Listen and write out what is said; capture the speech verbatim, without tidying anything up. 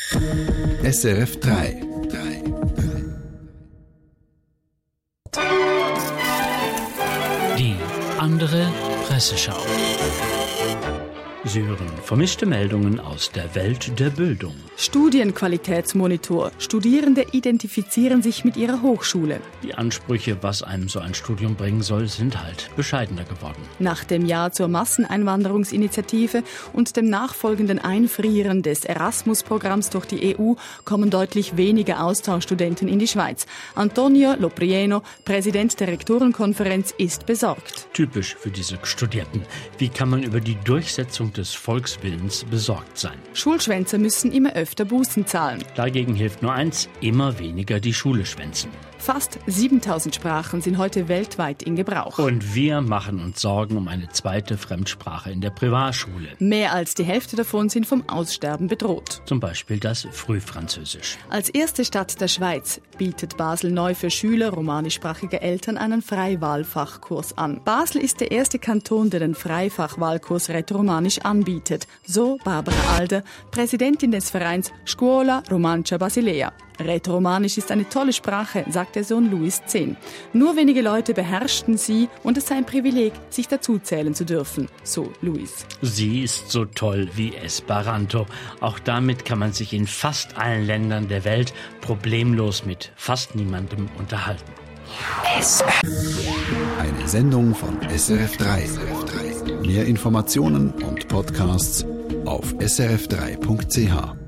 S R F drei. Die andere Presseschau. Sie hören vermischte Meldungen aus der Welt der Bildung. Studienqualitätsmonitor. Studierende identifizieren sich mit ihrer Hochschule. Die Ansprüche, was einem so ein Studium bringen soll, sind halt bescheidener geworden. Nach dem Ja zur Masseneinwanderungsinitiative und dem nachfolgenden Einfrieren des Erasmus-Programms durch die E U kommen deutlich weniger Austauschstudenten in die Schweiz. Antonio Loprieno, Präsident der Rektorenkonferenz, ist besorgt. Typisch für diese Studierten. Wie kann man über die Durchsetzung des Volkswillens besorgt sein? Schulschwänzer müssen immer öfter Bußen zahlen. Dagegen hilft nur eins, immer weniger die Schule schwänzen. Fast siebentausend Sprachen sind heute weltweit in Gebrauch. Und wir machen uns Sorgen um eine zweite Fremdsprache in der Privatschule. Mehr als die Hälfte davon sind vom Aussterben bedroht. Zum Beispiel das Frühfranzösisch. Als erste Stadt der Schweiz bietet Basel neu für Schüler romanischsprachiger Eltern einen Freiwahlfachkurs an. Basel ist der erste Kanton, der den Freifachwahlkurs Rätoromanisch anbietet. So Barbara Alder, Präsidentin des Vereins Scuola Romancia Basilea. Rätoromanisch ist eine tolle Sprache, sagt der Sohn Luis zehn. Nur wenige Leute beherrschten sie und es sei ein Privileg, sich dazuzählen zu dürfen, so Luis. Sie ist so toll wie Esperanto. Auch damit kann man sich in fast allen Ländern der Welt problemlos mit fast niemandem unterhalten. Eine Sendung von S R F drei. Mehr Informationen und Podcasts auf s r f drei punkt c h.